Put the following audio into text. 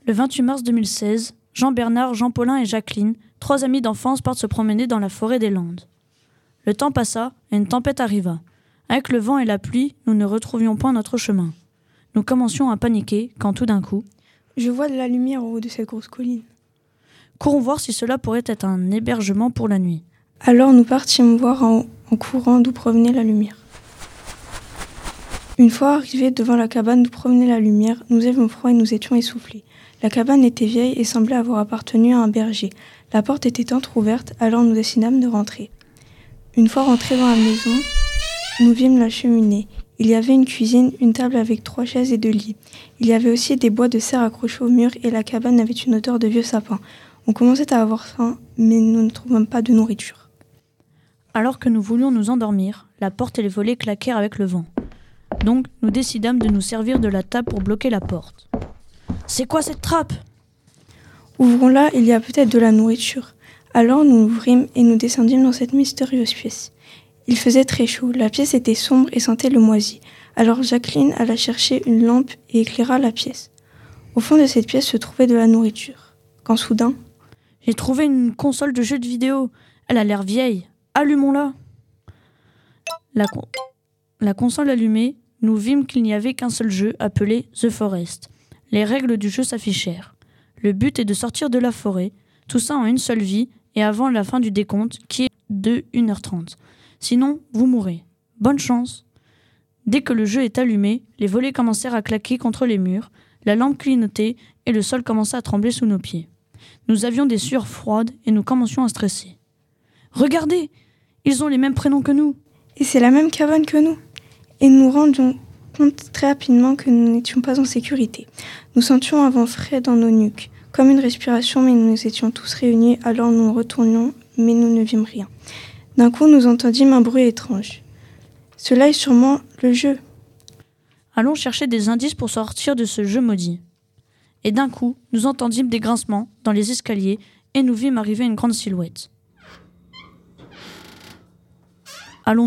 Le 28 mars 2016, Jean-Bernard, Jean-Paulin et Jacqueline, 3 amis d'enfance, partent se promener dans la forêt des Landes. Le temps passa et une tempête arriva. Avec le vent et la pluie, nous ne retrouvions point notre chemin. Nous commencions à paniquer quand tout d'un coup... Je vois de la lumière au haut de cette grosse colline. Courons voir si cela pourrait être un hébergement pour la nuit. Alors nous partîmes voir en courant d'où provenait la lumière. Une fois arrivés devant la cabane d'où provenait la lumière, nous avions froid et nous étions essoufflés. La cabane était vieille et semblait avoir appartenu à un berger. La porte était entr'ouverte, alors nous décidâmes de rentrer. Une fois rentrés dans la maison, nous vîmes la cheminée. Il y avait une cuisine, une table avec 3 chaises et 2 lits. Il y avait aussi des bois de serre accrochés au mur et la cabane avait une odeur de vieux sapin. On commençait à avoir faim, mais nous ne trouvâmes pas de nourriture. Alors que nous voulions nous endormir, la porte et les volets claquèrent avec le vent. Donc, nous décidâmes de nous servir de la table pour bloquer la porte. « C'est quoi cette trappe ?» Ouvrons-la, il y a peut-être de la nourriture. Alors nous l'ouvrîmes et nous descendîmes dans cette mystérieuse pièce. Il faisait très chaud, la pièce était sombre et sentait le moisi. Alors Jacqueline alla chercher une lampe et éclaira la pièce. Au fond de cette pièce se trouvait de la nourriture. Quand soudain... J'ai trouvé une console de jeux de vidéo. Elle a l'air vieille. Allumons-la. La console allumée, nous vîmes qu'il n'y avait qu'un seul jeu appelé The Forest. Les règles du jeu s'affichèrent. Le but est de sortir de la forêt, tout ça en une seule vie et avant la fin du décompte qui est de 1h30. Sinon, vous mourrez. Bonne chance. Dès que le jeu est allumé, les volets commencèrent à claquer contre les murs, la lampe clignotait et le sol commença à trembler sous nos pieds. Nous avions des sueurs froides et nous commencions à stresser. « Regardez, ils ont les mêmes prénoms que nous. » Et c'est la même cabane que nous. Et nous rendions compte très rapidement que nous n'étions pas en sécurité. Nous sentions un vent frais dans nos nuques, comme une respiration, mais nous étions tous réunis, alors nous retournions, mais nous ne vîmes rien. D'un coup, nous entendîmes un bruit étrange. Cela est sûrement le jeu. Allons chercher des indices pour sortir de ce jeu maudit. Et d'un coup, nous entendîmes des grincements dans les escaliers et nous vîmes arriver une grande silhouette. Allons-nous mourir ?